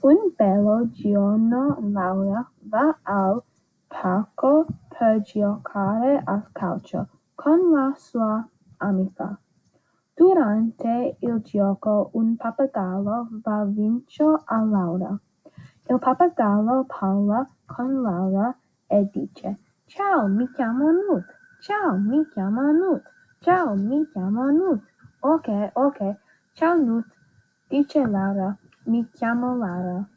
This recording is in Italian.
Un bello giorno Laura va al parco per giocare a calcio con la sua amica. Durante il gioco un pappagallo va vicino a Laura. Il pappagallo parla con Laura e dice: "Ciao, mi chiamo Nut. Ciao, mi chiamo Nut. Ciao, mi chiamo Nut." Ok. Ciao Nut, dice Laura. Mi chiamo Lara.